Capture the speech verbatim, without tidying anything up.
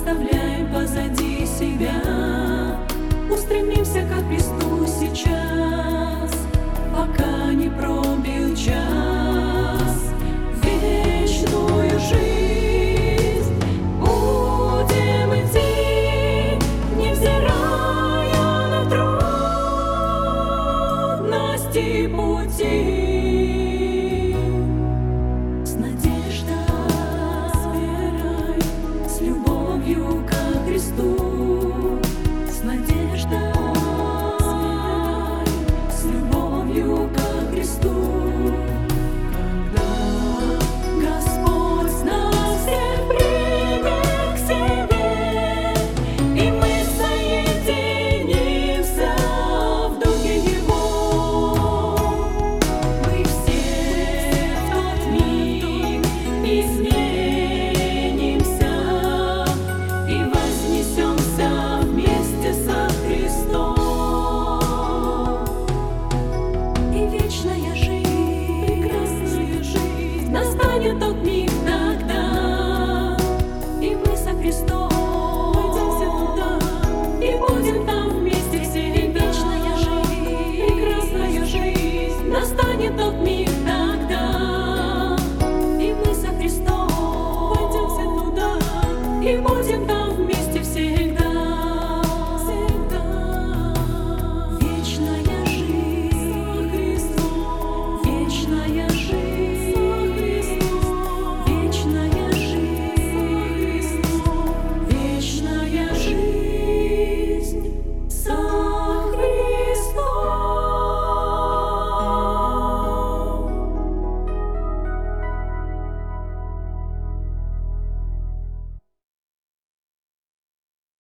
оставляем позади себя, устремимся ко Христу сейчас, пока не пробил час. Вечную жизнь будем идти, невзирая на трудности пути. С надеждой, с верой, с любовью ко Христу, с надеждой, с верой, с любовью ко Христу. Когда Господь нас всех примет к себе, и мы соединимся в Духе Его, мы все в тот миг изменимся и вознесемся вместе со Христом. И вечная жизнь, прекрасная жизнь, настанет тот миг тогда, и мы со Христом пойдем все туда, и будем там вместе все. И вечная жизнь, прекрасная жизнь, настанет тот миг тогда, и мы со Христом пойдем все туда, и будем там.